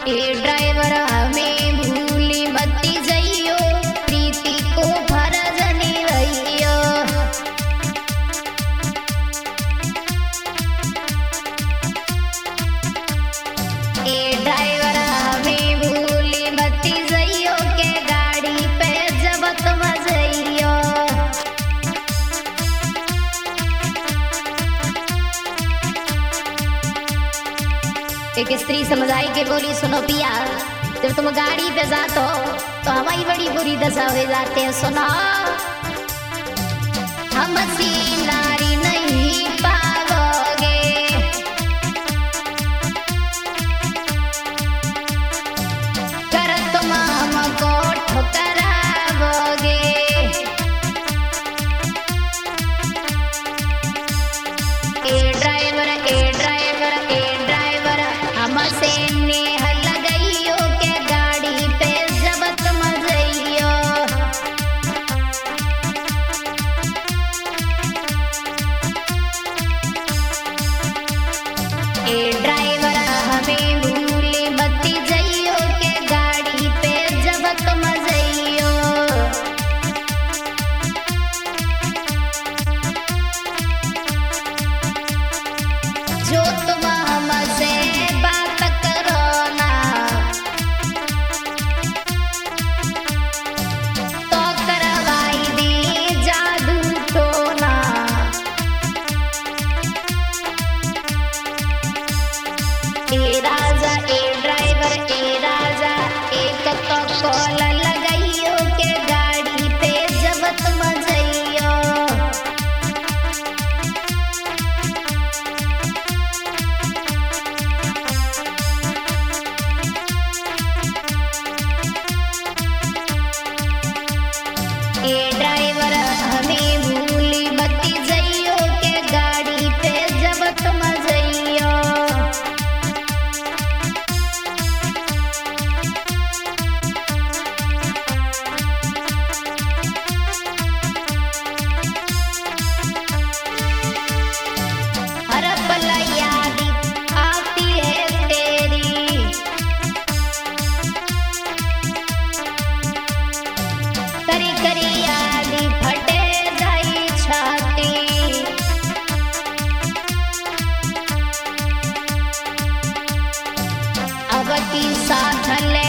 ए driver हमें भूली मती जइयो, प्रीति को फर्ज निभइयो। ए ड्राइवर हमें भूली मती जइयो, के गाड़ी पे जबत मजइयो। एक स्त्री समझाई के बोली, सुनो पिया, जब तुम गाड़ी पे जाते हो तो हमारी बड़ी बुरी दशा हो जाते हैं। सुनो, हमसे नारी नहीं पाओगे, कर तुम हमको ठुकराओगे। ए ड्राइवर ए ड्राइवर ए ड्राइवर हमसे नेह लगइयो, के गाड़ी पे जबत मजइयो। ए ड्राइवर हमें भूली मती जइयो, के गाड़ी पे जबत मजइयो। जो तुम हमसे बात करो ना, तो करवाई दी जादू टोना। ए राजा ए ड्राइवर ए राजा, एक तो कॉल लगइयो, के गाड़ी पे जबत मजइयो। ए ड्राइवर हमें भूली मती जइयो, के गाड़ी पे जबत मजइयो। हर पल याद आती है तेरी, करी करी याद फटे जाई छाती। अब की साथ ले